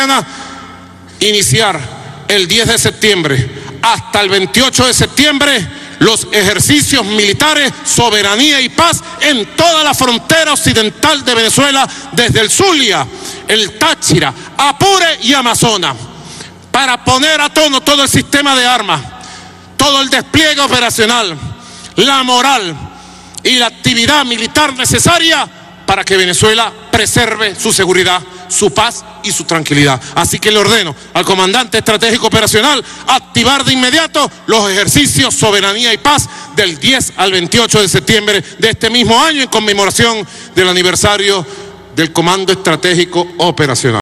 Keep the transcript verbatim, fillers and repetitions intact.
Iniciar el diez de septiembre hasta el veintiocho de septiembre los ejercicios militares, soberanía y paz en toda la frontera occidental de Venezuela, desde el Zulia, el Táchira, Apure y Amazonas, para poner a tono todo el sistema de armas, todo el despliegue operacional, la moral y la actividad militar necesaria para que Venezuela preserve su seguridad, su paz y su tranquilidad. Así que le ordeno al comandante estratégico operacional activar de inmediato los ejercicios soberanía y paz del diez al veintiocho de septiembre de este mismo año en conmemoración del aniversario del Comando Estratégico Operacional.